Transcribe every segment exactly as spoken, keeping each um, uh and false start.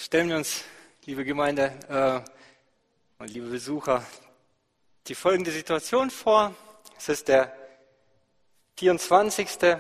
stellen wir uns, liebe Gemeinde äh, und liebe Besucher, die folgende Situation vor. Es ist der vierundzwanzigste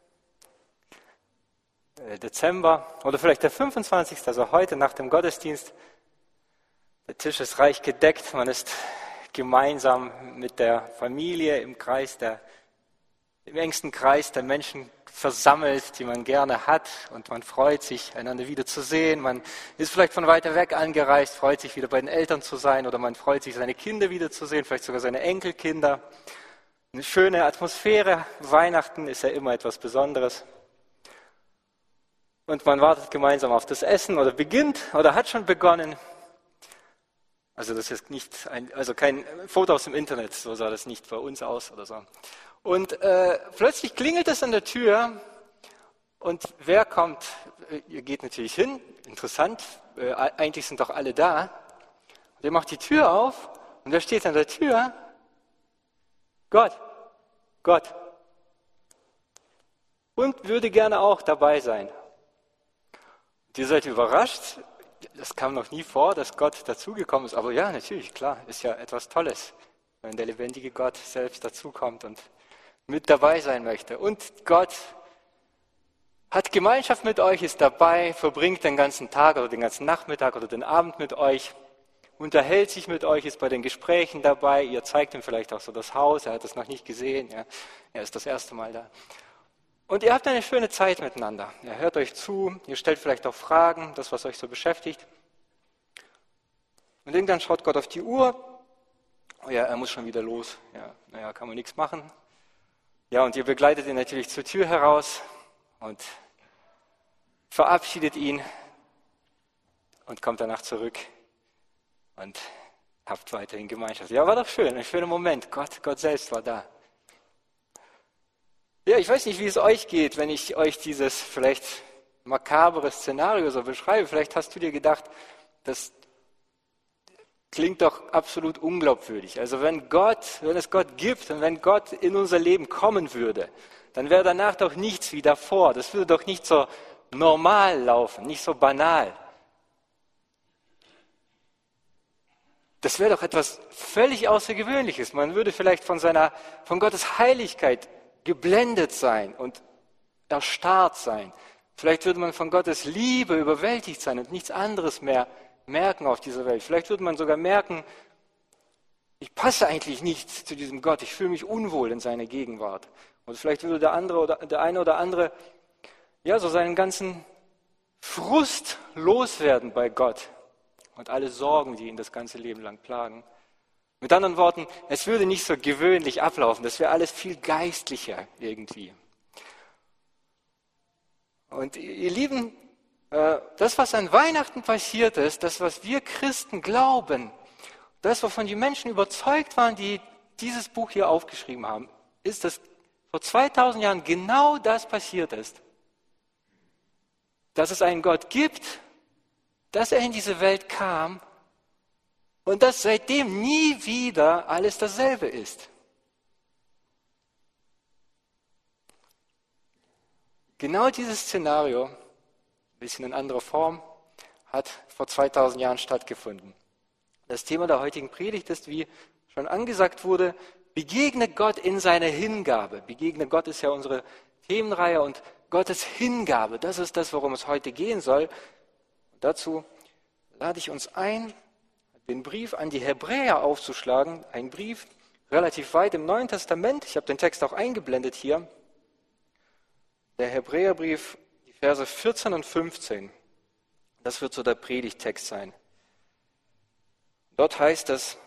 Dezember oder vielleicht der fünfundzwanzigste, also heute nach dem Gottesdienst. Der Tisch ist reich gedeckt, man ist gemeinsam mit der Familie im Kreis der, im engsten Kreis der Menschen versammelt, die man gerne hat, und man freut sich, einander wiederzusehen. Man ist vielleicht von weiter weg angereist, freut sich, wieder bei den Eltern zu sein, oder man freut sich, seine Kinder wiederzusehen, vielleicht sogar seine Enkelkinder. Eine schöne Atmosphäre. Weihnachten ist ja immer etwas Besonderes. Und man wartet gemeinsam auf das Essen oder beginnt oder hat schon begonnen. Also das ist nicht ein, also kein Foto aus dem Internet, so sah das nicht bei uns aus oder so. Und äh, plötzlich klingelt es an der Tür und wer kommt? Ihr geht natürlich hin, interessant, äh, eigentlich sind doch alle da. Und ihr macht die Tür auf und wer steht an der Tür? Gott, Gott. Und würde gerne auch dabei sein. Und ihr seid überrascht, das kam noch nie vor, dass Gott dazugekommen ist, aber ja, natürlich, klar, ist ja etwas Tolles, wenn der lebendige Gott selbst dazukommt und mit dabei sein möchte. Und Gott hat Gemeinschaft mit euch, ist dabei, verbringt den ganzen Tag oder den ganzen Nachmittag oder den Abend mit euch, unterhält sich mit euch, ist bei den Gesprächen dabei, ihr zeigt ihm vielleicht auch so das Haus, er hat das noch nicht gesehen, ja, er ist das erste Mal da. Und ihr habt eine schöne Zeit miteinander. Er hört euch zu, ihr stellt vielleicht auch Fragen, das, was euch so beschäftigt. Und irgendwann schaut Gott auf die Uhr, oh ja, er muss schon wieder los, ja, naja, kann man nichts machen. Ja, und ihr begleitet ihn natürlich zur Tür heraus und verabschiedet ihn und kommt danach zurück und habt weiterhin Gemeinschaft. Ja, war doch schön, ein schöner Moment. Gott, Gott selbst war da. Ja, ich weiß nicht, wie es euch geht, wenn ich euch dieses vielleicht makabere Szenario so beschreibe. Vielleicht hast du dir gedacht, das klingt doch absolut unglaubwürdig. Also wenn Gott, wenn es Gott gibt und wenn Gott in unser Leben kommen würde, dann wäre danach doch nichts wie davor. Das würde doch nicht so normal laufen, nicht so banal. Das wäre doch etwas völlig Außergewöhnliches. Man würde vielleicht von seiner, von Gottes Heiligkeit geblendet sein und erstarrt sein. Vielleicht würde man von Gottes Liebe überwältigt sein und nichts anderes mehr merken auf dieser Welt. Vielleicht würde man sogar merken, ich passe eigentlich nicht zu diesem Gott, ich fühle mich unwohl in seiner Gegenwart. Und vielleicht würde der andere oder der eine oder andere ja so seinen ganzen Frust loswerden bei Gott und alle Sorgen, die ihn das ganze Leben lang plagen. Mit anderen Worten, es würde nicht so gewöhnlich ablaufen, das wäre alles viel geistlicher irgendwie. Und ihr Lieben, das, was an Weihnachten passiert ist, das, was wir Christen glauben, das, wovon die Menschen überzeugt waren, die dieses Buch hier aufgeschrieben haben, ist, dass vor zweitausend Jahren genau das passiert ist. Dass es einen Gott gibt, dass er in diese Welt kam und dass seitdem nie wieder alles dasselbe ist. Genau dieses Szenario, ein bisschen in anderer Form, hat vor zweitausend Jahren stattgefunden. Das Thema der heutigen Predigt ist, wie schon angesagt wurde, begegne Gott in seiner Hingabe. Begegne Gott ist ja unsere Themenreihe und Gottes Hingabe, das ist das, worum es heute gehen soll. Und dazu lade ich uns ein, den Brief an die Hebräer aufzuschlagen. Ein Brief relativ weit im Neuen Testament. Ich habe den Text auch eingeblendet hier. Der Hebräerbrief, die Verse vierzehn und fünfzehn. Das wird so der Predigttext sein. Dort heißt es,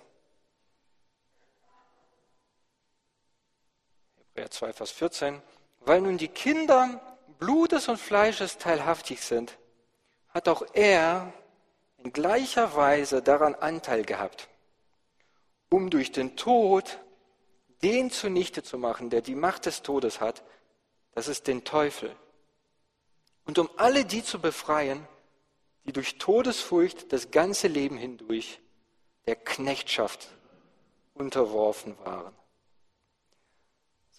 Hebräer zwei, Vers vierzehn, weil nun die Kinder Blutes und Fleisches teilhaftig sind, hat auch er in gleicher Weise daran Anteil gehabt, um durch den Tod den zunichte zu machen, der die Macht des Todes hat, das ist den Teufel, und um alle die zu befreien, die durch Todesfurcht das ganze Leben hindurch der Knechtschaft unterworfen waren. Also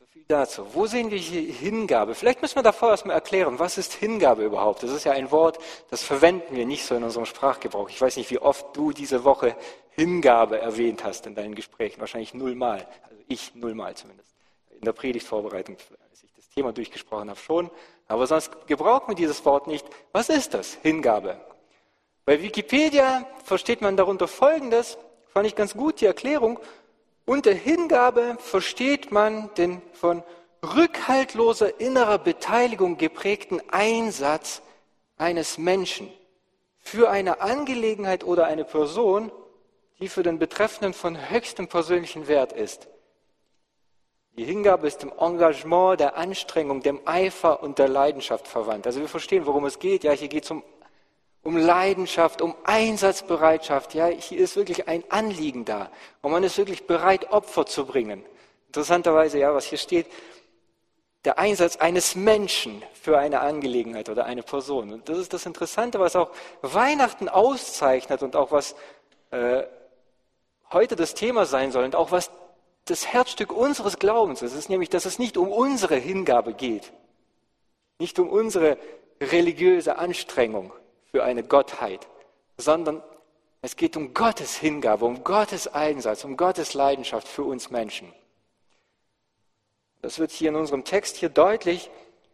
viel dazu. Wo sehen wir hier Hingabe? Vielleicht müssen wir davor erstmal erklären, was ist Hingabe überhaupt? Das ist ja ein Wort, das verwenden wir nicht so in unserem Sprachgebrauch. Ich weiß nicht, wie oft du diese Woche Hingabe erwähnt hast in deinen Gesprächen. Wahrscheinlich nullmal. Also ich nullmal zumindest. In der Predigtvorbereitung, als ich das Thema durchgesprochen habe, schon. Aber sonst gebrauchen wir dieses Wort nicht. Was ist das? Hingabe. Bei Wikipedia versteht man darunter Folgendes. Fand ich ganz gut, die Erklärung. Unter Hingabe versteht man den von rückhaltloser innerer Beteiligung geprägten Einsatz eines Menschen für eine Angelegenheit oder eine Person, die für den Betreffenden von höchstem persönlichen Wert ist. Die Hingabe ist dem Engagement, der Anstrengung, dem Eifer und der Leidenschaft verwandt. Also wir verstehen, worum es geht. Ja, hier geht es um Um Leidenschaft, um Einsatzbereitschaft. Ja, hier ist wirklich ein Anliegen da. Und man ist wirklich bereit, Opfer zu bringen. Interessanterweise, ja, was hier steht, der Einsatz eines Menschen für eine Angelegenheit oder eine Person. Und das ist das Interessante, was auch Weihnachten auszeichnet und auch was äh, heute das Thema sein soll und auch was das Herzstück unseres Glaubens ist. Es ist nämlich, dass es nicht um unsere Hingabe geht. Nicht um unsere religiöse Anstrengung für eine Gottheit, sondern es geht um Gottes Hingabe, um Gottes Einsatz, um Gottes Leidenschaft für uns Menschen. Das wird hier in unserem Text hier deutlich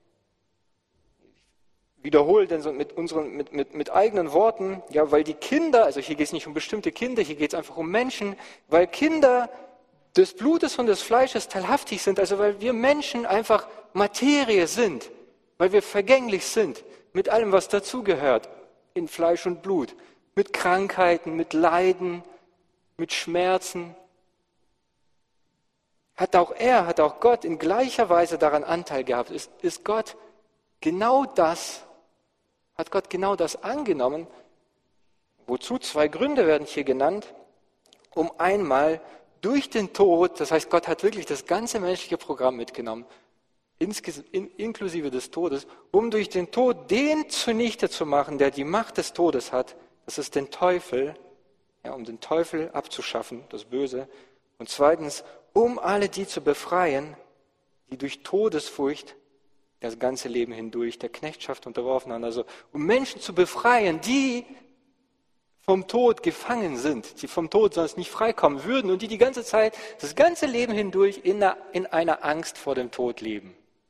wiederholt, denn mit, unseren, mit, mit, mit eigenen Worten, ja, weil die Kinder, also hier geht es nicht um bestimmte Kinder, hier geht es einfach um Menschen, weil Kinder des Blutes und des Fleisches teilhaftig sind, also weil wir Menschen einfach Materie sind, weil wir vergänglich sind, mit allem, was dazugehört. In Fleisch und Blut, mit Krankheiten, mit Leiden, mit Schmerzen. Hat auch er, hat auch Gott in gleicher Weise daran Anteil gehabt. Ist, ist Gott genau das, hat Gott genau das angenommen? Wozu? Zwei Gründe werden hier genannt. Um einmal durch den Tod, das heißt, Gott hat wirklich das ganze menschliche Programm mitgenommen, inklusive des Todes, um durch den Tod den zunichte zu machen, der die Macht des Todes hat, das ist den Teufel, ja, um den Teufel abzuschaffen, das Böse. Und zweitens, um alle die zu befreien, die durch Todesfurcht das ganze Leben hindurch der Knechtschaft unterworfen haben. Also um Menschen zu befreien, die vom Tod gefangen sind, die vom Tod sonst nicht freikommen würden und die die ganze Zeit, das ganze Leben hindurch in einer, in einer Angst vor dem Tod leben.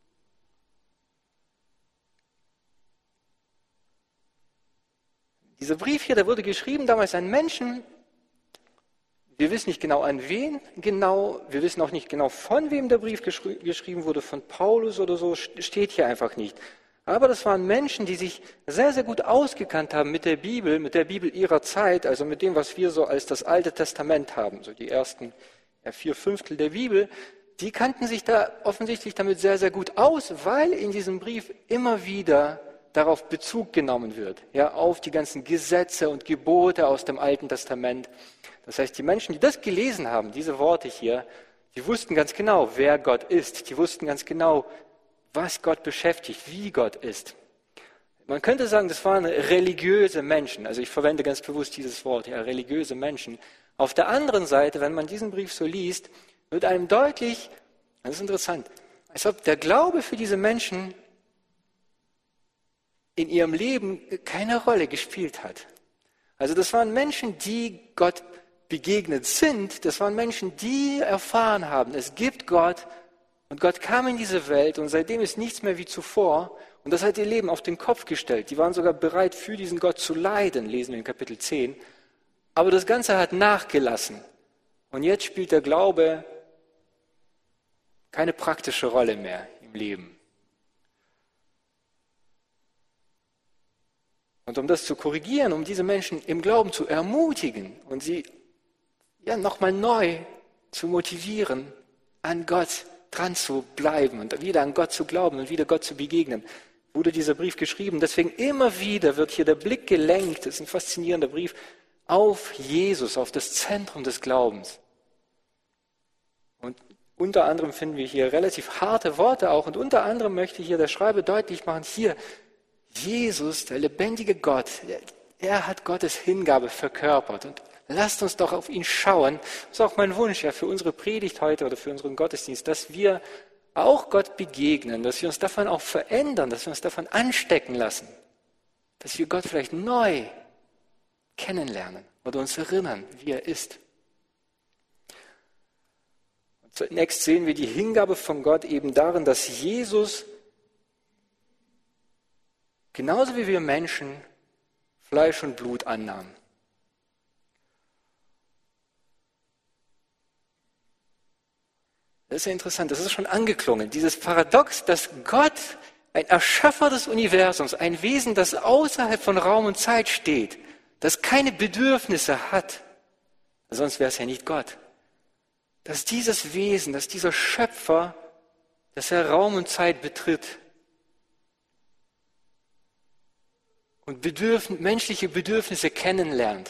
Dieser Brief hier, der wurde geschrieben damals an Menschen, wir wissen nicht genau an wen genau, wir wissen auch nicht genau von wem der Brief geschri- geschrieben wurde, von Paulus oder so, steht hier einfach nicht. Aber das waren Menschen, die sich sehr, sehr gut ausgekannt haben mit der Bibel, mit der Bibel ihrer Zeit, also mit dem, was wir so als das Alte Testament haben, so die ersten ja, vier Fünftel der Bibel, die kannten sich da offensichtlich damit sehr, sehr gut aus, weil in diesem Brief immer wieder darauf Bezug genommen wird, ja, auf die ganzen Gesetze und Gebote aus dem Alten Testament. Das heißt, die Menschen, die das gelesen haben, diese Worte hier, die wussten ganz genau, wer Gott ist. Die wussten ganz genau, was Gott beschäftigt, wie Gott ist. Man könnte sagen, das waren religiöse Menschen. Also ich verwende ganz bewusst dieses Wort, ja, religiöse Menschen. Auf der anderen Seite, wenn man diesen Brief so liest, wird einem deutlich, das ist interessant, als ob der Glaube für diese Menschen in ihrem Leben keine Rolle gespielt hat. Also das waren Menschen, die Gott begegnet sind. Das waren Menschen, die erfahren haben, es gibt Gott und Gott kam in diese Welt und seitdem ist nichts mehr wie zuvor. Und das hat ihr Leben auf den Kopf gestellt. Die waren sogar bereit, für diesen Gott zu leiden, lesen wir in Kapitel zehn. Aber das Ganze hat nachgelassen. Und jetzt spielt der Glaube keine praktische Rolle mehr im Leben. Und um das zu korrigieren, um diese Menschen im Glauben zu ermutigen und sie ja, nochmal neu zu motivieren, an Gott dran zu bleiben und wieder an Gott zu glauben und wieder Gott zu begegnen, wurde dieser Brief geschrieben. Deswegen immer wieder wird hier der Blick gelenkt, das ist ein faszinierender Brief, auf Jesus, auf das Zentrum des Glaubens. Und unter anderem finden wir hier relativ harte Worte auch und unter anderem möchte hier der Schreiber deutlich machen, hier, Jesus, der lebendige Gott, er hat Gottes Hingabe verkörpert. Und lasst uns doch auf ihn schauen. Das ist auch mein Wunsch ja, für unsere Predigt heute oder für unseren Gottesdienst, dass wir auch Gott begegnen, dass wir uns davon auch verändern, dass wir uns davon anstecken lassen, dass wir Gott vielleicht neu kennenlernen oder uns erinnern, wie er ist. Und zunächst sehen wir die Hingabe von Gott eben darin, dass Jesus, genauso wie wir Menschen, Fleisch und Blut annahm. Das ist ja interessant, das ist schon angeklungen. Dieses Paradox, dass Gott, ein Erschaffer des Universums, ein Wesen, das außerhalb von Raum und Zeit steht, das keine Bedürfnisse hat, sonst wäre es ja nicht Gott, dass dieses Wesen, dass dieser Schöpfer, dass er Raum und Zeit betritt und bedürf- menschliche Bedürfnisse kennenlernt.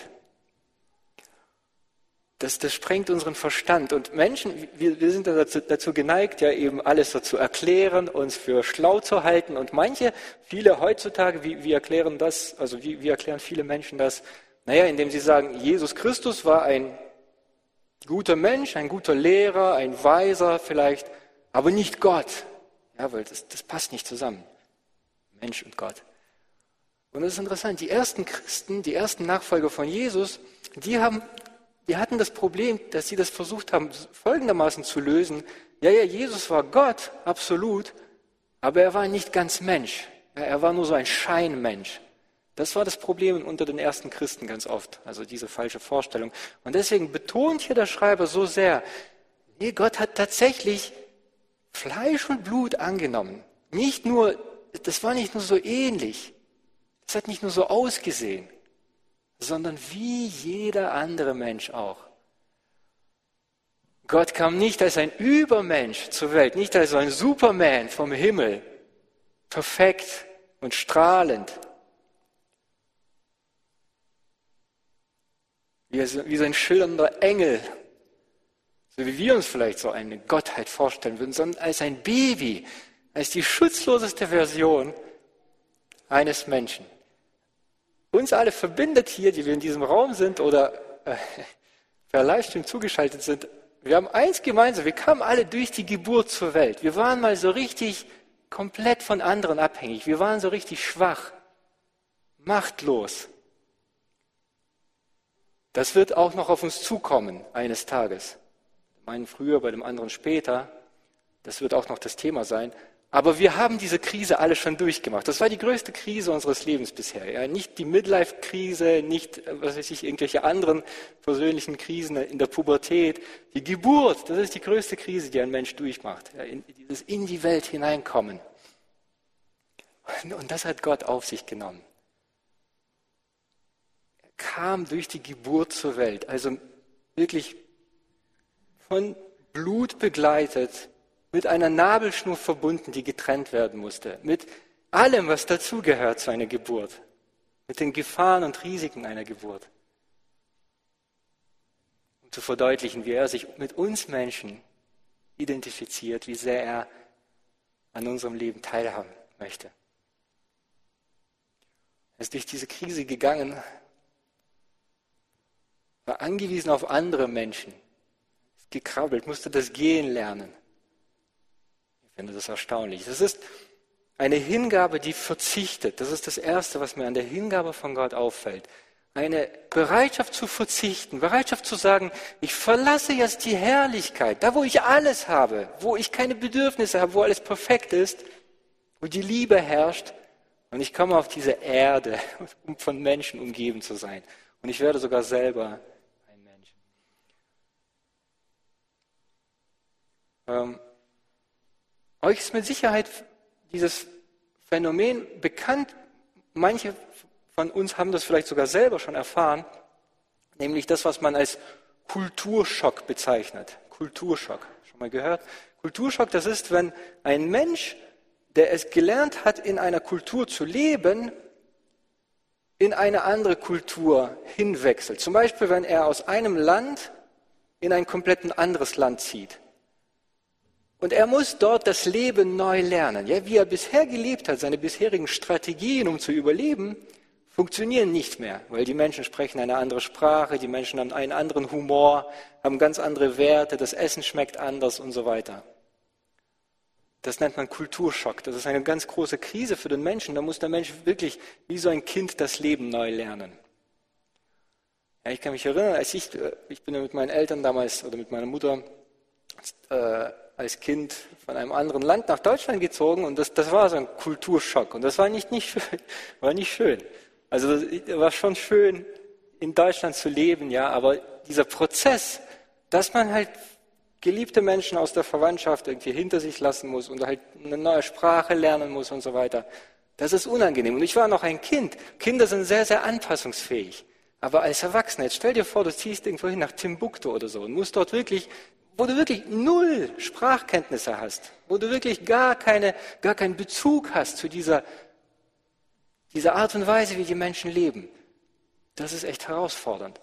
Das, das sprengt unseren Verstand. Und Menschen, wir, wir sind dazu, dazu geneigt, ja eben alles so zu erklären, uns für schlau zu halten. Und manche, viele heutzutage, wie, wie erklären das, also wie, wie erklären viele Menschen das? Naja, indem sie sagen, Jesus Christus war ein guter Mensch, ein guter Lehrer, ein Weiser vielleicht, aber nicht Gott. Ja, weil das, das passt nicht zusammen. Mensch und Gott. Und das ist interessant, die ersten Christen, die ersten Nachfolger von Jesus, die haben Die hatten das Problem, dass sie das versucht haben, folgendermaßen zu lösen. Ja, ja, Jesus war Gott, absolut, aber er war nicht ganz Mensch. Ja, er war nur so ein Scheinmensch. Das war das Problem unter den ersten Christen ganz oft, also diese falsche Vorstellung. Und deswegen betont hier der Schreiber so sehr, nee, Gott hat tatsächlich Fleisch und Blut angenommen. Nicht nur, das war nicht nur so ähnlich, das hat nicht nur so ausgesehen, sondern wie jeder andere Mensch auch. Gott kam nicht als ein Übermensch zur Welt, nicht als so ein Superman vom Himmel, perfekt und strahlend, wie so ein schillernder Engel, so wie wir uns vielleicht so eine Gottheit vorstellen würden, sondern als ein Baby, als die schutzloseste Version eines Menschen. Uns alle verbindet hier, die wir in diesem Raum sind oder äh, per Livestream zugeschaltet sind, wir haben eins gemeinsam, wir kamen alle durch die Geburt zur Welt. Wir waren mal so richtig komplett von anderen abhängig. Wir waren so richtig schwach, machtlos. Das wird auch noch auf uns zukommen eines Tages. Bei dem einen früher, bei dem anderen später. Das wird auch noch das Thema sein. Aber wir haben diese Krise alle schon durchgemacht. Das war die größte Krise unseres Lebens bisher. Ja, nicht die Midlife-Krise, nicht was weiß ich, irgendwelche anderen persönlichen Krisen in der Pubertät. Die Geburt, das ist die größte Krise, die ein Mensch durchmacht. Ja, in, dieses in die Welt hineinkommen. Und, und das hat Gott auf sich genommen. Er kam durch die Geburt zur Welt, also wirklich von Blut begleitet, mit einer Nabelschnur verbunden, die getrennt werden musste, mit allem, was dazugehört zu einer Geburt, mit den Gefahren und Risiken einer Geburt. Um zu verdeutlichen, wie er sich mit uns Menschen identifiziert, wie sehr er an unserem Leben teilhaben möchte. Er ist durch diese Krise gegangen, war angewiesen auf andere Menschen, ist gekrabbelt, musste das Gehen lernen. Ich finde das erstaunlich. Das ist eine Hingabe, die verzichtet. Das ist das Erste, was mir an der Hingabe von Gott auffällt. Eine Bereitschaft zu verzichten, Bereitschaft zu sagen, ich verlasse jetzt die Herrlichkeit, da wo ich alles habe, wo ich keine Bedürfnisse habe, wo alles perfekt ist, wo die Liebe herrscht, und ich komme auf diese Erde, um von Menschen umgeben zu sein. Und ich werde sogar selber ein Mensch. Ähm, Euch ist mit Sicherheit dieses Phänomen bekannt. Manche von uns haben das vielleicht sogar selber schon erfahren, nämlich das, was man als Kulturschock bezeichnet. Kulturschock, schon mal gehört? Kulturschock, das ist, wenn ein Mensch, der es gelernt hat, in einer Kultur zu leben, in eine andere Kultur hinwechselt. Zum Beispiel, wenn er aus einem Land in ein komplett anderes Land zieht. Und er muss dort das Leben neu lernen. Ja, wie er bisher gelebt hat, seine bisherigen Strategien, um zu überleben, funktionieren nicht mehr, weil die Menschen sprechen eine andere Sprache, die Menschen haben einen anderen Humor, haben ganz andere Werte, das Essen schmeckt anders und so weiter. Das nennt man Kulturschock. Das ist eine ganz große Krise für den Menschen. Da muss der Mensch wirklich wie so ein Kind das Leben neu lernen. Ja, ich kann mich erinnern, als ich, ich bin ja mit meinen Eltern damals oder mit meiner Mutter äh, als Kind von einem anderen Land nach Deutschland gezogen und das, das war so ein Kulturschock. Und das war nicht, nicht schön. War nicht schön. Also es war schon schön, in Deutschland zu leben, ja, aber dieser Prozess, dass man halt geliebte Menschen aus der Verwandtschaft irgendwie hinter sich lassen muss und halt eine neue Sprache lernen muss und so weiter. Das ist unangenehm. Und ich war noch ein Kind. Kinder sind sehr, sehr anpassungsfähig. Aber als Erwachsener, jetzt stell dir vor, du ziehst irgendwo hin nach Timbuktu oder so und musst dort wirklich, wo du wirklich null Sprachkenntnisse hast, wo du wirklich gar keine, gar keinen Bezug hast zu dieser, dieser Art und Weise, wie die Menschen leben. Das ist echt herausfordernd.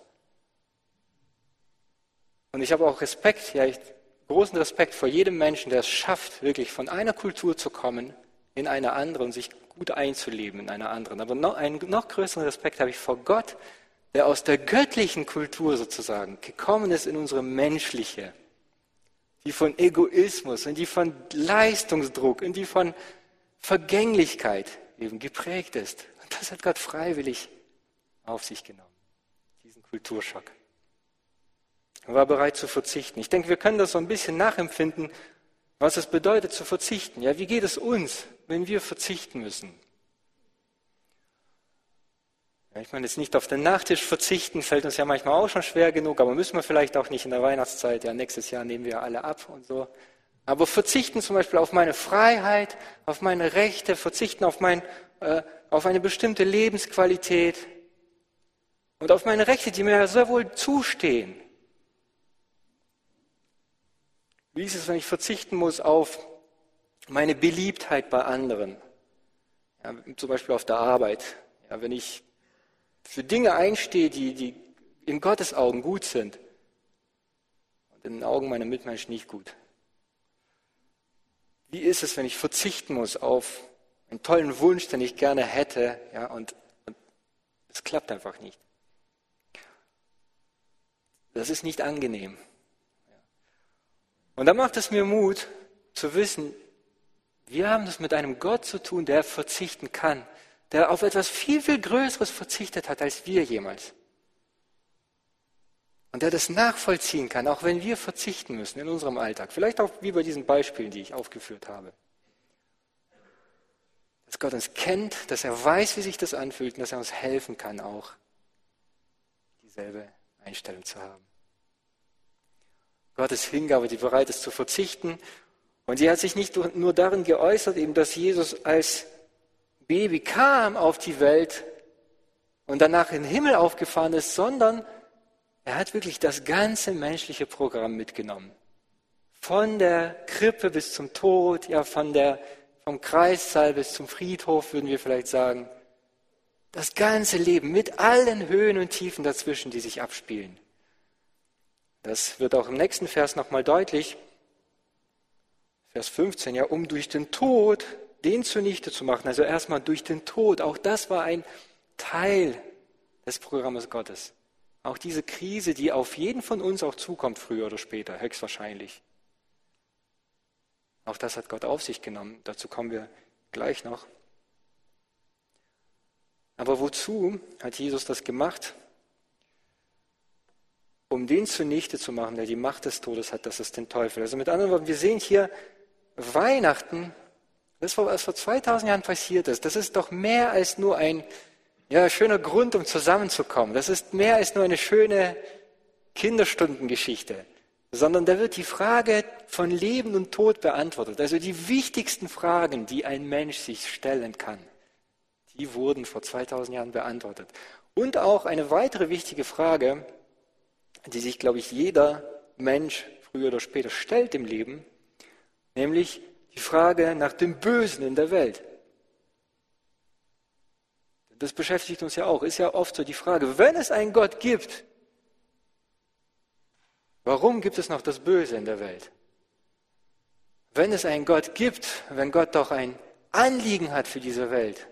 Und ich habe auch Respekt, ja, ich, großen Respekt vor jedem Menschen, der es schafft, wirklich von einer Kultur zu kommen in eine andere und sich gut einzuleben in einer anderen. Aber noch, einen noch größeren Respekt habe ich vor Gott, der aus der göttlichen Kultur sozusagen gekommen ist in unsere menschliche, die von Egoismus und die von Leistungsdruck und die von Vergänglichkeit eben geprägt ist. Und das hat Gott freiwillig auf sich genommen, diesen Kulturschock. Er war bereit zu verzichten. Ich denke, wir können das so ein bisschen nachempfinden, was es bedeutet zu verzichten. Ja, wie geht es uns, wenn wir verzichten müssen? Ja, ich meine, jetzt nicht auf den Nachtisch verzichten, fällt uns ja manchmal auch schon schwer genug, aber müssen wir vielleicht auch nicht in der Weihnachtszeit. Ja, nächstes Jahr nehmen wir alle ab und so. Aber verzichten zum Beispiel auf meine Freiheit, auf meine Rechte, verzichten auf, mein, äh, auf eine bestimmte Lebensqualität und auf meine Rechte, die mir ja sehr wohl zustehen. Wie ist es, wenn ich verzichten muss auf meine Beliebtheit bei anderen? Ja, zum Beispiel auf der Arbeit. Ja, wenn ich für Dinge einstehe, die, die in Gottes Augen gut sind und in den Augen meiner Mitmenschen nicht gut. Wie ist es, wenn ich verzichten muss auf einen tollen Wunsch, den ich gerne hätte, ja, und es klappt einfach nicht? Das ist nicht angenehm. Und da macht es mir Mut, zu wissen, wir haben es mit einem Gott zu tun, der verzichten kann, der auf etwas viel, viel Größeres verzichtet hat, als wir jemals. Und der das nachvollziehen kann, auch wenn wir verzichten müssen in unserem Alltag. Vielleicht auch wie bei diesen Beispielen, die ich aufgeführt habe. Dass Gott uns kennt, dass er weiß, wie sich das anfühlt und dass er uns helfen kann, auch dieselbe Einstellung zu haben. Gottes Hingabe, die bereit ist zu verzichten. Und sie hat sich nicht nur darin geäußert, eben, dass Jesus als Baby kam auf die Welt und danach in den Himmel aufgefahren ist, sondern er hat wirklich das ganze menschliche Programm mitgenommen. Von der Krippe bis zum Tod, ja, von der, vom Kreissaal bis zum Friedhof, würden wir vielleicht sagen. Das ganze Leben mit allen Höhen und Tiefen dazwischen, die sich abspielen. Das wird auch im nächsten Vers nochmal deutlich. Vers fünfzehn, ja, um durch den Tod den zunichte zu machen. Also erstmal durch den Tod. Auch das war ein Teil des Programmes Gottes. Auch diese Krise, die auf jeden von uns auch zukommt, früher oder später, höchstwahrscheinlich. Auch das hat Gott auf sich genommen. Dazu kommen wir gleich noch. Aber wozu hat Jesus das gemacht? Um den zunichte zu machen, der die Macht des Todes hat, das ist den Teufel. Also mit anderen Worten, wir sehen hier Weihnachten, das, was vor zweitausend Jahren passiert ist, das ist doch mehr als nur ein ja, schöner Grund, um zusammenzukommen. Das ist mehr als nur eine schöne Kinderstundengeschichte, sondern da wird die Frage von Leben und Tod beantwortet. Also die wichtigsten Fragen, die ein Mensch sich stellen kann, die wurden vor zweitausend Jahren beantwortet. Und auch eine weitere wichtige Frage, die sich, glaube ich, jeder Mensch früher oder später stellt im Leben, nämlich die Frage nach dem Bösen in der Welt. Das beschäftigt uns ja auch. Ist ja oft so die Frage, wenn es einen Gott gibt, warum gibt es noch das Böse in der Welt? Wenn es einen Gott gibt, wenn Gott doch ein Anliegen hat für diese Welt,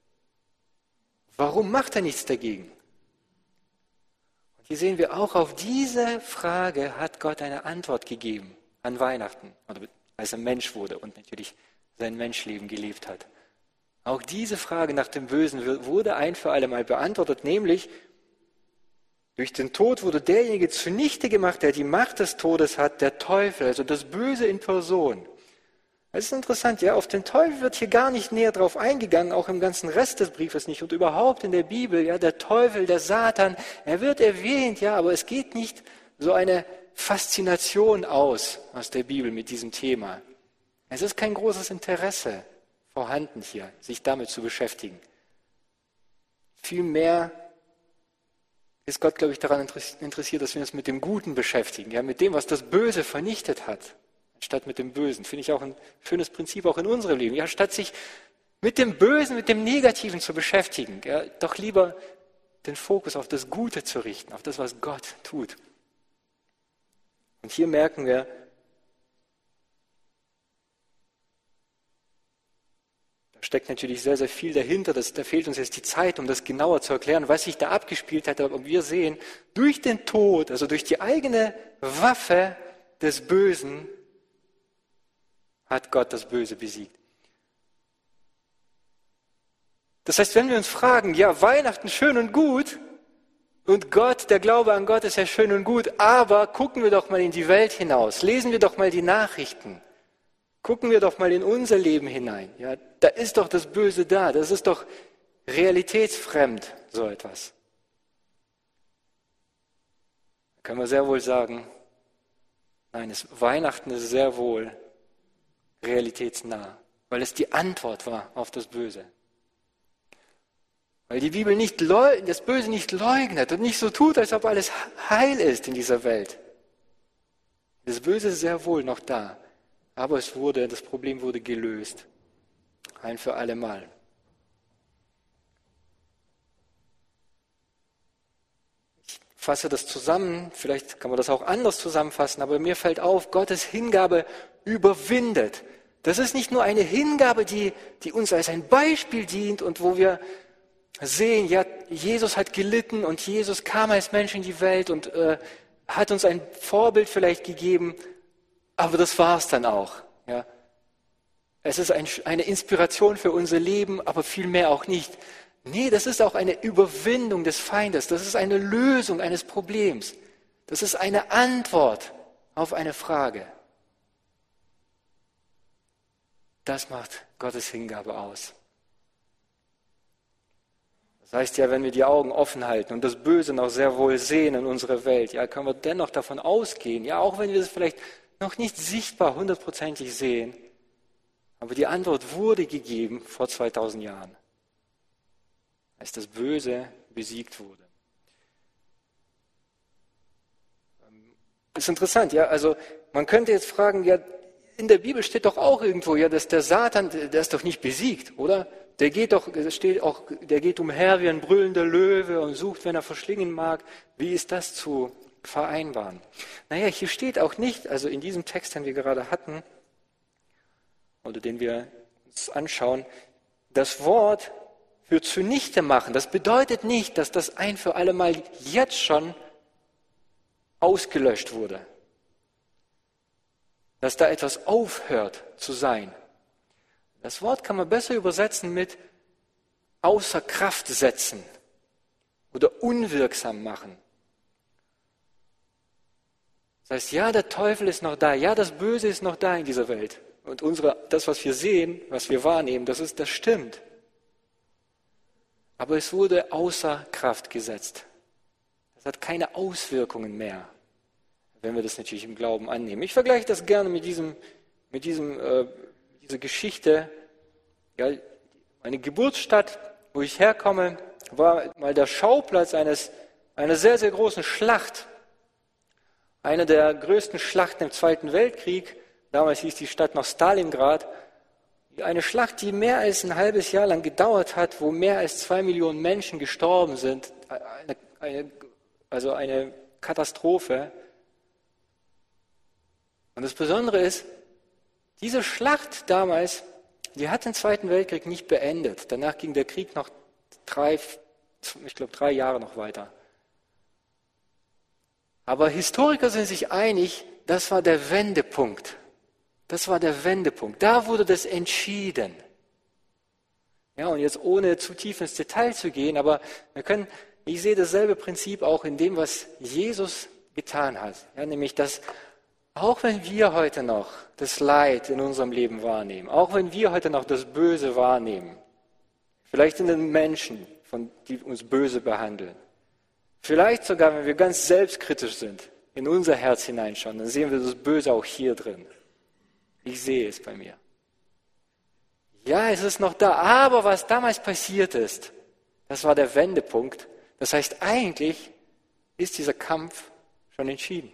warum macht er nichts dagegen? Und hier sehen wir auch, auf diese Frage hat Gott eine Antwort gegeben an Weihnachten, oder als er Mensch wurde und natürlich sein Menschleben gelebt hat. Auch diese Frage nach dem Bösen wurde ein für alle Mal beantwortet, nämlich durch den Tod wurde derjenige zunichte gemacht, der die Macht des Todes hat, der Teufel, also das Böse in Person. Das ist interessant, ja, auf den Teufel wird hier gar nicht näher drauf eingegangen, auch im ganzen Rest des Briefes nicht und überhaupt in der Bibel, ja, der Teufel, der Satan, er wird erwähnt, ja, aber es geht nicht so eine Faszination aus aus der Bibel mit diesem Thema. Es ist kein großes Interesse vorhanden hier, sich damit zu beschäftigen. Vielmehr ist Gott, glaube ich, daran interessiert, dass wir uns mit dem Guten beschäftigen, ja, mit dem, was das Böse vernichtet hat, anstatt mit dem Bösen. Finde ich auch ein schönes Prinzip auch in unserem Leben. Ja, statt sich mit dem Bösen, mit dem Negativen zu beschäftigen, ja, doch lieber den Fokus auf das Gute zu richten, auf das, was Gott tut. Und hier merken wir, da steckt natürlich sehr, sehr viel dahinter. Das, da fehlt uns jetzt die Zeit, um das genauer zu erklären, was sich da abgespielt hat. Aber wir sehen, durch den Tod, also durch die eigene Waffe des Bösen, hat Gott das Böse besiegt. Das heißt, wenn wir uns fragen, ja, Weihnachten schön und gut, und Gott, der Glaube an Gott ist ja schön und gut, aber gucken wir doch mal in die Welt hinaus, lesen wir doch mal die Nachrichten. Gucken wir doch mal in unser Leben hinein. Ja, da ist doch das Böse da. Das ist doch realitätsfremd, so etwas. Da können wir sehr wohl sagen, nein, es, Weihnachten ist sehr wohl realitätsnah, weil es die Antwort war auf das Böse. Weil die Bibel nicht leug- das Böse nicht leugnet und nicht so tut, als ob alles heil ist in dieser Welt. Das Böse ist sehr wohl noch da. Aber es wurde, das Problem wurde gelöst. Ein für alle Mal. Ich fasse das zusammen, vielleicht kann man das auch anders zusammenfassen, aber mir fällt auf, Gottes Hingabe überwindet. Das ist nicht nur eine Hingabe, die, die uns als ein Beispiel dient und wo wir sehen, ja, Jesus hat gelitten und Jesus kam als Mensch in die Welt und äh, hat uns ein Vorbild vielleicht gegeben, aber das war es dann auch. Ja. Es ist ein, eine Inspiration für unser Leben, aber vielmehr auch nicht. Nee, das ist auch eine Überwindung des Feindes. Das ist eine Lösung eines Problems. Das ist eine Antwort auf eine Frage. Das macht Gottes Hingabe aus. Das heißt ja, wenn wir die Augen offen halten und das Böse noch sehr wohl sehen in unserer Welt, ja, können wir dennoch davon ausgehen, ja, auch wenn wir das vielleicht noch nicht sichtbar hundertprozentig sehen, aber die Antwort wurde gegeben vor zweitausend Jahren, als das Böse besiegt wurde. Das ist interessant, ja, also man könnte jetzt fragen, ja, in der Bibel steht doch auch irgendwo, ja, dass der Satan, der ist doch nicht besiegt, oder? Der geht doch, es steht auch, der geht umher wie ein brüllender Löwe und sucht, wenn er verschlingen mag. Wie ist das zu vereinbaren? Naja, hier steht auch nicht, also in diesem Text, den wir gerade hatten, oder den wir uns anschauen, das Wort für zunichte machen. Das bedeutet nicht, dass das ein für alle Mal jetzt schon ausgelöscht wurde. Dass da etwas aufhört zu sein. Das Wort kann man besser übersetzen mit außer Kraft setzen oder unwirksam machen. Das heißt, ja, der Teufel ist noch da, ja, das Böse ist noch da in dieser Welt. Und unsere, das, was wir sehen, was wir wahrnehmen, das ist, das stimmt. Aber es wurde außer Kraft gesetzt. Das hat keine Auswirkungen mehr, wenn wir das natürlich im Glauben annehmen. Ich vergleiche das gerne mit diesem, mit diesem, äh, dieser Geschichte. Ja, meine Geburtsstadt, wo ich herkomme, war mal der Schauplatz eines, einer sehr, sehr großen Schlacht. Eine der größten Schlachten im Zweiten Weltkrieg. Damals hieß die Stadt noch Stalingrad. Eine Schlacht, die mehr als ein halbes Jahr lang gedauert hat, wo mehr als zwei Millionen Menschen gestorben sind. Eine, eine, also eine Katastrophe. Und das Besondere ist, diese Schlacht damals, die hat den Zweiten Weltkrieg nicht beendet. Danach ging der Krieg noch drei, ich glaube drei Jahre noch weiter. Aber Historiker sind sich einig, das war der Wendepunkt Das war der Wendepunkt. Da wurde das entschieden. Ja, und jetzt ohne zu tief ins Detail zu gehen, aber wir können, ich sehe dasselbe Prinzip auch in dem, was Jesus getan hat. Ja, nämlich, dass auch wenn wir heute noch das Leid in unserem Leben wahrnehmen, auch wenn wir heute noch das Böse wahrnehmen, vielleicht in den Menschen, von, die uns böse behandeln, vielleicht sogar, wenn wir ganz selbstkritisch sind, in unser Herz hineinschauen, dann sehen wir das Böse auch hier drin. Ich sehe es bei mir. Ja, es ist noch da, aber was damals passiert ist, das war der Wendepunkt. Das heißt, eigentlich ist dieser Kampf schon entschieden.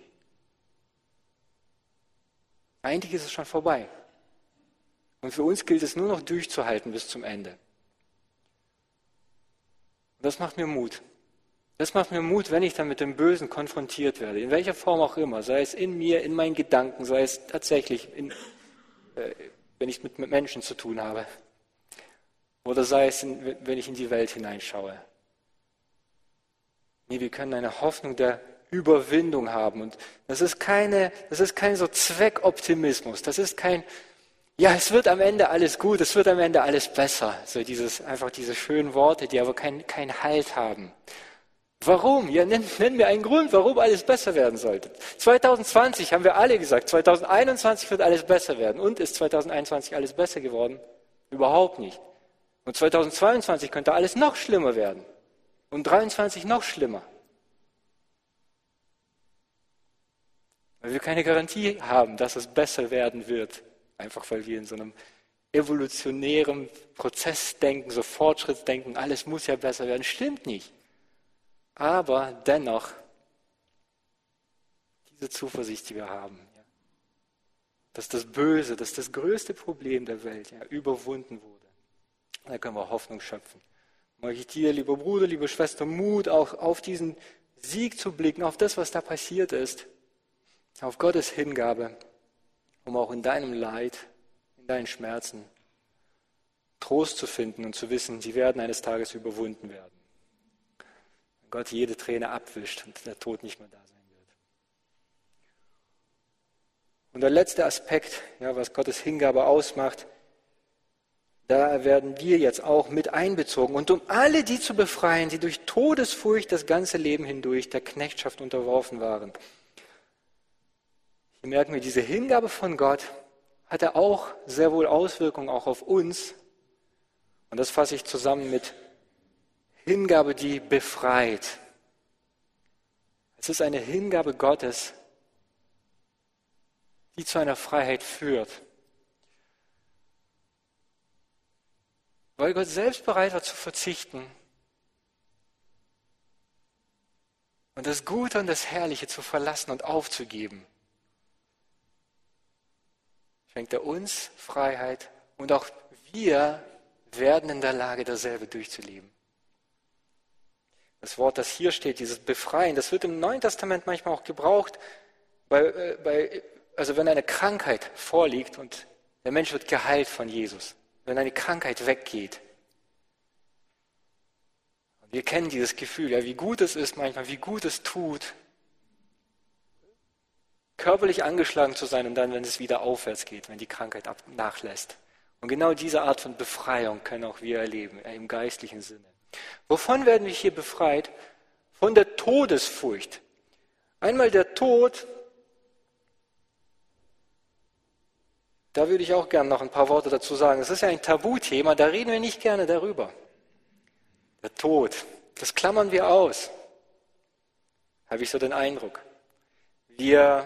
Eigentlich ist es schon vorbei. Und für uns gilt es nur noch durchzuhalten bis zum Ende. Und das macht mir Mut. Das macht mir Mut, wenn ich dann mit dem Bösen konfrontiert werde, in welcher Form auch immer, sei es in mir, in meinen Gedanken, sei es tatsächlich, in, äh, wenn ich mit, mit Menschen zu tun habe, oder sei es, in, wenn ich in die Welt hineinschaue. Nee, wir können eine Hoffnung der Überwindung haben. Und das ist keine, das ist kein so Zweckoptimismus. Das ist kein, ja, es wird am Ende alles gut, es wird am Ende alles besser. So dieses, einfach diese schönen Worte, die aber keinen kein Halt haben. Warum? Ja, nenn, nenn mir einen Grund, warum alles besser werden sollte. zwanzig zwanzig haben wir alle gesagt, zwanzig einundzwanzig wird alles besser werden. Und ist zwanzig einundzwanzig alles besser geworden? Überhaupt nicht. Und zwanzig zweiundzwanzig könnte alles noch schlimmer werden. Und dreiundzwanzig noch schlimmer. Weil wir keine Garantie haben, dass es besser werden wird. Einfach weil wir in so einem evolutionären Prozess denken, so Fortschrittsdenken, alles muss ja besser werden. Stimmt nicht. Aber dennoch, diese Zuversicht, die wir haben, ja, dass das Böse, dass das größte Problem der Welt ja, überwunden wurde. Da können wir Hoffnung schöpfen. Mag ich dir, lieber Bruder, liebe Schwester, Mut, auch auf diesen Sieg zu blicken, auf das, was da passiert ist, auf Gottes Hingabe, um auch in deinem Leid, in deinen Schmerzen Trost zu finden und zu wissen, sie werden eines Tages überwunden werden. Wenn Gott jede Träne abwischt und der Tod nicht mehr da sein wird. Und der letzte Aspekt, ja, was Gottes Hingabe ausmacht, da werden wir jetzt auch mit einbezogen. Und um alle die zu befreien, die durch Todesfurcht das ganze Leben hindurch der Knechtschaft unterworfen waren. Hier merken wir, diese Hingabe von Gott hatte auch sehr wohl Auswirkungen auch auf uns. Und das fasse ich zusammen mit Hingabe, die befreit. Es ist eine Hingabe Gottes, die zu einer Freiheit führt. Weil Gott selbst bereit war zu verzichten und das Gute und das Herrliche zu verlassen und aufzugeben, schenkt er uns Freiheit und auch wir werden in der Lage, dasselbe durchzuleben. Das Wort, das hier steht, dieses Befreien, das wird im Neuen Testament manchmal auch gebraucht, bei, bei, also wenn eine Krankheit vorliegt und der Mensch wird geheilt von Jesus. Wenn eine Krankheit weggeht. Und wir kennen dieses Gefühl, ja, wie gut es ist manchmal, wie gut es tut, körperlich angeschlagen zu sein und dann, wenn es wieder aufwärts geht, wenn die Krankheit ab, nachlässt. Und genau diese Art von Befreiung können auch wir erleben, ja, im geistlichen Sinne. Wovon werden wir hier befreit? Von der Todesfurcht. Einmal der Tod. Da würde ich auch gerne noch ein paar Worte dazu sagen. Es ist ja ein Tabuthema, da reden wir nicht gerne darüber. Der Tod, das klammern wir aus, habe ich so den Eindruck. Wir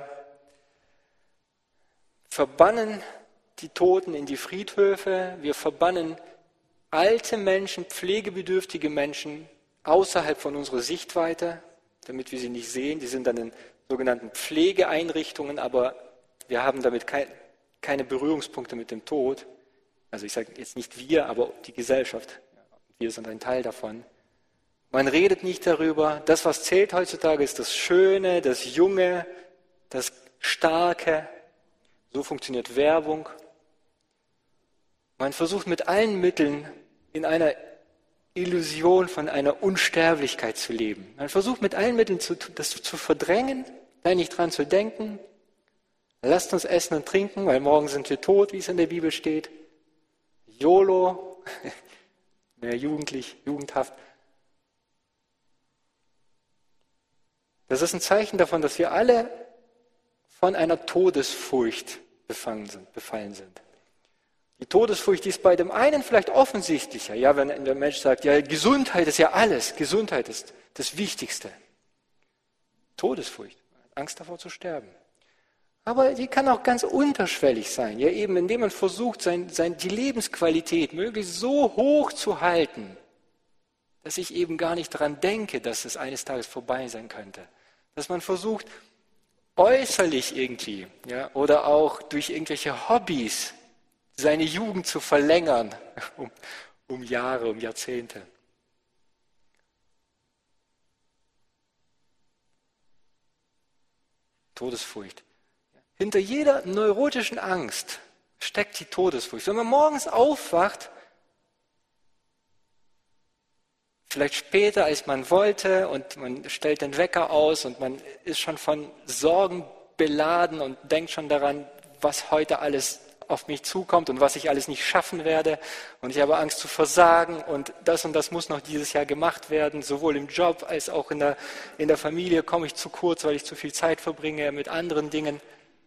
verbannen die Toten in die Friedhöfe, wir verbannen alte Menschen, pflegebedürftige Menschen außerhalb von unserer Sichtweite, damit wir sie nicht sehen. Die sind dann in sogenannten Pflegeeinrichtungen, aber wir haben damit kein keine Berührungspunkte mit dem Tod. Also ich sage jetzt nicht wir, aber die Gesellschaft. Wir sind ein Teil davon. Man redet nicht darüber. Das, was zählt heutzutage, ist das Schöne, das Junge, das Starke. So funktioniert Werbung. Man versucht mit allen Mitteln in einer Illusion von einer Unsterblichkeit zu leben. Man versucht mit allen Mitteln das zu verdrängen, da nicht dran zu denken. Lasst uns essen und trinken, weil morgen sind wir tot, wie es in der Bibel steht. YOLO, mehr jugendlich, jugendhaft. Das ist ein Zeichen davon, dass wir alle von einer Todesfurcht befangen sind, befallen sind. Die Todesfurcht die ist bei dem einen vielleicht offensichtlicher. Ja, wenn der Mensch sagt, ja, Gesundheit ist ja alles. Gesundheit ist das Wichtigste. Todesfurcht, Angst davor zu sterben. Aber die kann auch ganz unterschwellig sein. Ja, eben indem man versucht, sein, sein, die Lebensqualität möglichst so hoch zu halten, dass ich eben gar nicht daran denke, dass es eines Tages vorbei sein könnte. Dass man versucht, äußerlich irgendwie, ja, oder auch durch irgendwelche Hobbys seine Jugend zu verlängern, um, um Jahre, um Jahrzehnte. Todesfurcht. Hinter jeder neurotischen Angst steckt die Todesfurcht. Wenn man morgens aufwacht, vielleicht später als man wollte und man stellt den Wecker aus und man ist schon von Sorgen beladen und denkt schon daran, was heute alles auf mich zukommt und was ich alles nicht schaffen werde und ich habe Angst zu versagen und das und das muss noch dieses Jahr gemacht werden, sowohl im Job als auch in der, in der Familie komme ich zu kurz, weil ich zu viel Zeit verbringe mit anderen Dingen.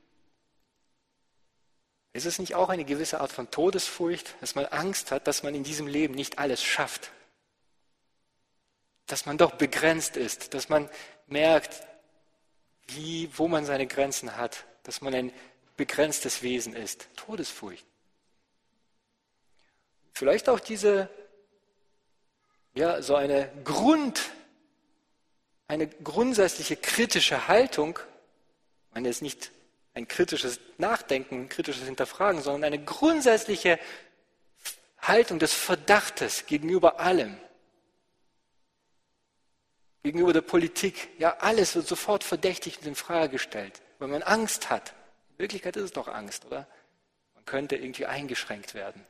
Ist es nicht auch eine gewisse Art von Todesfurcht, dass man Angst hat, dass man in diesem Leben nicht alles schafft? Dass man doch begrenzt ist, dass man merkt, wie, wo man seine Grenzen hat, dass man ein begrenztes Wesen ist. Todesfurcht. Vielleicht auch diese, ja, so eine Grund, eine grundsätzliche kritische Haltung, ich meine, es ist nicht ein kritisches Nachdenken, ein kritisches Hinterfragen, sondern eine grundsätzliche Haltung des Verdachtes gegenüber allem. Gegenüber der Politik. Ja, alles wird sofort verdächtig und in Frage gestellt, weil man Angst hat. In Wirklichkeit ist es doch Angst, oder? Man könnte irgendwie eingeschränkt werden.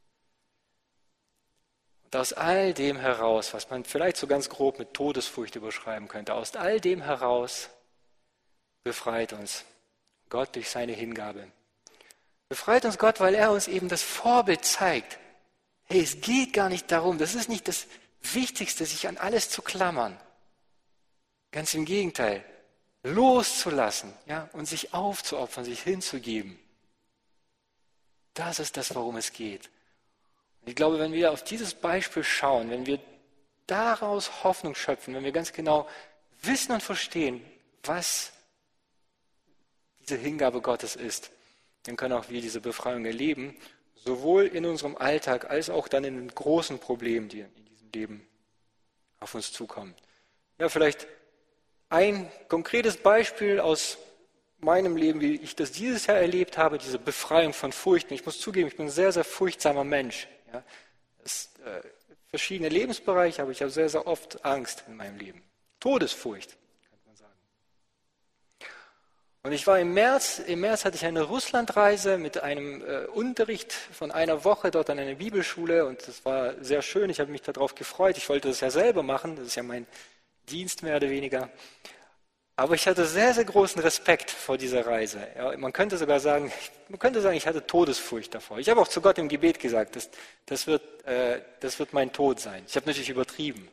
Und aus all dem heraus, was man vielleicht so ganz grob mit Todesfurcht überschreiben könnte, aus all dem heraus befreit uns Gott durch seine Hingabe. Befreit uns Gott, weil er uns eben das Vorbild zeigt. Hey, es geht gar nicht darum, das ist nicht das Wichtigste, sich an alles zu klammern. Ganz im Gegenteil, loszulassen, ja, und sich aufzuopfern, sich hinzugeben. Das ist das, worum es geht. Und ich glaube, wenn wir auf dieses Beispiel schauen, wenn wir daraus Hoffnung schöpfen, wenn wir ganz genau wissen und verstehen, was diese Hingabe Gottes ist, dann können auch wir diese Befreiung erleben, sowohl in unserem Alltag als auch dann in den großen Problemen, die in diesem Leben auf uns zukommen. Ja, vielleicht ein konkretes Beispiel aus meinem Leben, wie ich das dieses Jahr erlebt habe, diese Befreiung von Furchten. Ich muss zugeben, ich bin ein sehr, sehr furchtsamer Mensch. Ja, es, äh, verschiedene Lebensbereiche, aber ich habe sehr, sehr oft Angst in meinem Leben. Todesfurcht, könnte man sagen. Und ich war im März, im März hatte ich eine Russlandreise mit einem äh, Unterricht von einer Woche dort an einer Bibelschule und das war sehr schön, ich habe mich darauf gefreut, ich wollte das ja selber machen, das ist ja mein Dienst mehr oder weniger. Aber ich hatte sehr, sehr großen Respekt vor dieser Reise. Ja, man könnte sogar sagen, man könnte sagen, ich hatte Todesfurcht davor. Ich habe auch zu Gott im Gebet gesagt, das, das, wird, äh, das wird mein Tod sein. Ich habe natürlich übertrieben.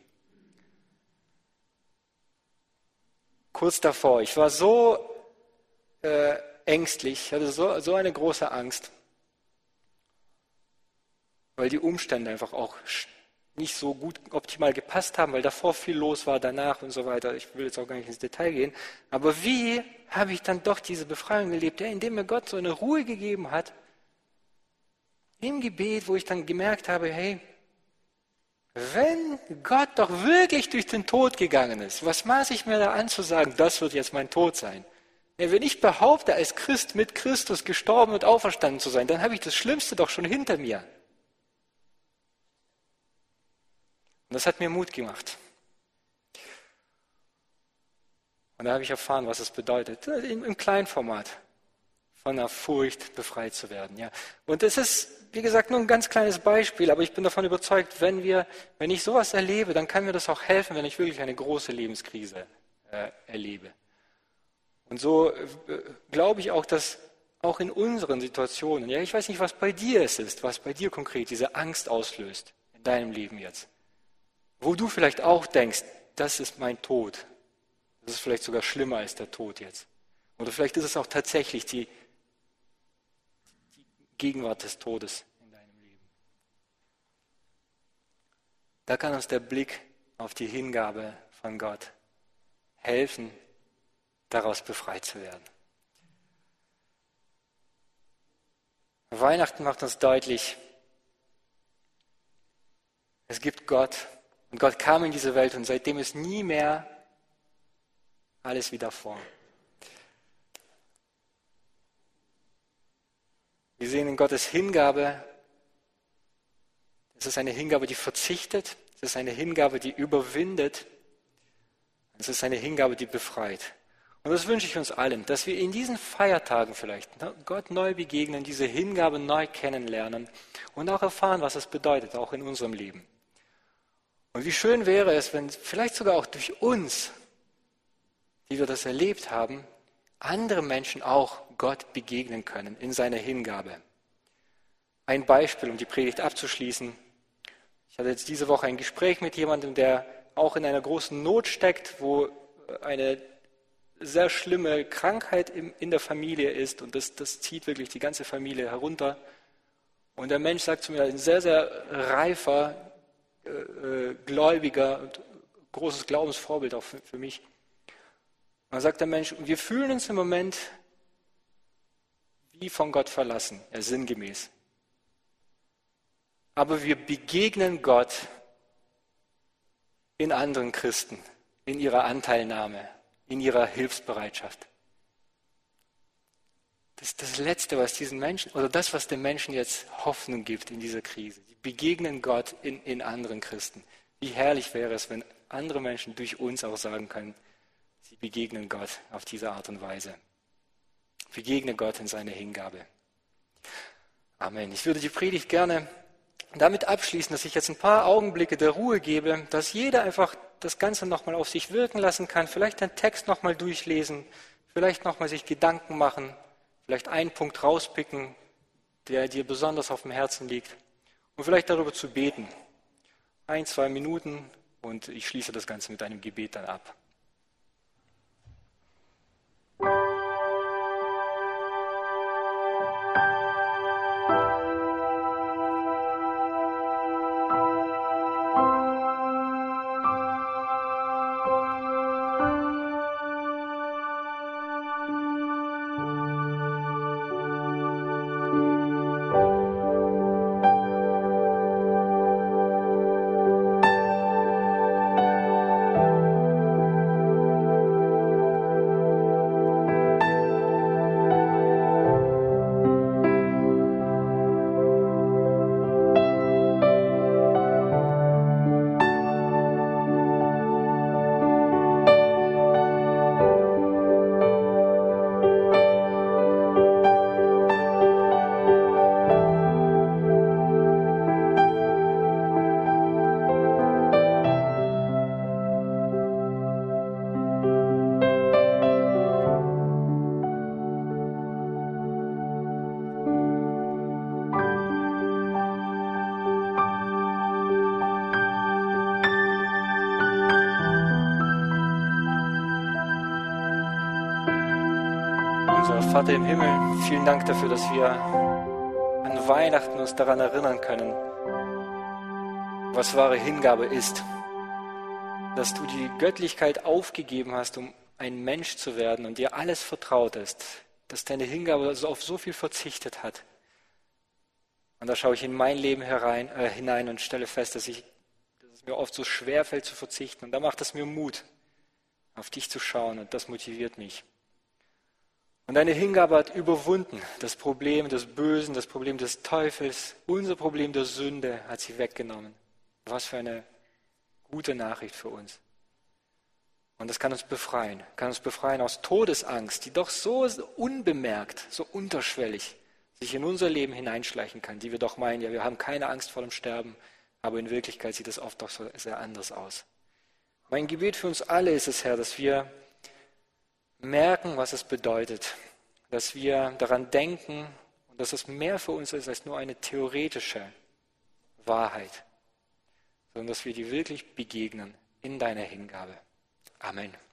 Kurz davor, ich war so äh, ängstlich, ich hatte so, so eine große Angst, weil die Umstände einfach auch nicht so gut optimal gepasst haben, weil davor viel los war, danach und so weiter. Ich will jetzt auch gar nicht ins Detail gehen. Aber wie habe ich dann doch diese Befreiung gelebt, ja, indem mir Gott so eine Ruhe gegeben hat, im Gebet, wo ich dann gemerkt habe, hey, wenn Gott doch wirklich durch den Tod gegangen ist, was maß ich mir da an zu sagen, das wird jetzt mein Tod sein? Ja, wenn ich behaupte, als Christ mit Christus gestorben und auferstanden zu sein, dann habe ich das Schlimmste doch schon hinter mir. Und das hat mir Mut gemacht. Und da habe ich erfahren, was es bedeutet, im, im Kleinformat von einer Furcht befreit zu werden. Ja. Und es ist, wie gesagt, nur ein ganz kleines Beispiel, aber ich bin davon überzeugt, wenn wir, wenn ich sowas erlebe, dann kann mir das auch helfen, wenn ich wirklich eine große Lebenskrise äh, erlebe. Und so äh, glaube ich auch, dass auch in unseren Situationen, ja, ich weiß nicht, was bei dir es ist, was bei dir konkret diese Angst auslöst in deinem Leben jetzt. Wo du vielleicht auch denkst, das ist mein Tod. Das ist vielleicht sogar schlimmer als der Tod jetzt. Oder vielleicht ist es auch tatsächlich die, die Gegenwart des Todes in deinem Leben. Da kann uns der Blick auf die Hingabe von Gott helfen, daraus befreit zu werden. Weihnachten macht uns deutlich, es gibt Gott und Gott kam in diese Welt und seitdem ist nie mehr alles wie davor. Wir sehen in Gottes Hingabe, es ist eine Hingabe, die verzichtet, es ist eine Hingabe, die überwindet, es ist eine Hingabe, die befreit. Und das wünsche ich uns allen, dass wir in diesen Feiertagen vielleicht Gott neu begegnen, diese Hingabe neu kennenlernen und auch erfahren, was es bedeutet, auch in unserem Leben. Und wie schön wäre es, wenn vielleicht sogar auch durch uns, die wir das erlebt haben, andere Menschen auch Gott begegnen können in seiner Hingabe. Ein Beispiel, um die Predigt abzuschließen. Ich hatte jetzt diese Woche ein Gespräch mit jemandem, der auch in einer großen Not steckt, wo eine sehr schlimme Krankheit in der Familie ist und das, das zieht wirklich die ganze Familie herunter. Und der Mensch sagt zu mir, ein sehr, sehr reifer, äh, gläubiger und großes Glaubensvorbild auch für, für mich. Und dann sagt der Mensch, wir fühlen uns im Moment wie von Gott verlassen, ja, sinngemäß. Aber wir begegnen Gott in anderen Christen, in ihrer Anteilnahme, in ihrer Hilfsbereitschaft. Das ist das Letzte, was diesen Menschen, oder das, was den Menschen jetzt Hoffnung gibt in dieser Krise. Sie begegnen Gott in, in anderen Christen. Wie herrlich wäre es, wenn andere Menschen durch uns auch sagen können, sie begegnen Gott auf diese Art und Weise. Begegne Gott in seiner Hingabe. Amen. Ich würde die Predigt gerne damit abschließen, dass ich jetzt ein paar Augenblicke der Ruhe gebe, dass jeder einfach das Ganze nochmal auf sich wirken lassen kann, vielleicht den Text nochmal durchlesen, vielleicht nochmal sich Gedanken machen, vielleicht einen Punkt rauspicken, der dir besonders auf dem Herzen liegt und vielleicht darüber zu beten. Ein, zwei Minuten und ich schließe das Ganze mit einem Gebet dann ab. Vater im Himmel, vielen Dank dafür, dass wir an Weihnachten uns daran erinnern können, was wahre Hingabe ist. Dass du die Göttlichkeit aufgegeben hast, um ein Mensch zu werden und dir alles vertraut ist. Dass deine Hingabe so auf so viel verzichtet hat. Und da schaue ich in mein Leben herein, äh, hinein und stelle fest, dass, ich, dass es mir oft so schwer fällt zu verzichten. Und da macht es mir Mut, auf dich zu schauen und das motiviert mich. Und deine Hingabe hat überwunden das Problem des Bösen, das Problem des Teufels, unser Problem der Sünde hat sie weggenommen. Was für eine gute Nachricht für uns. Und das kann uns befreien, kann uns befreien aus Todesangst, die doch so unbemerkt, so unterschwellig sich in unser Leben hineinschleichen kann, die wir doch meinen, ja, wir haben keine Angst vor dem Sterben, aber in Wirklichkeit sieht es oft doch so sehr anders aus. Mein Gebet für uns alle ist es, Herr, dass wir merken, was es bedeutet, dass wir daran denken und dass es mehr für uns ist als nur eine theoretische Wahrheit, sondern dass wir die wirklich begegnen in deiner Hingabe. Amen.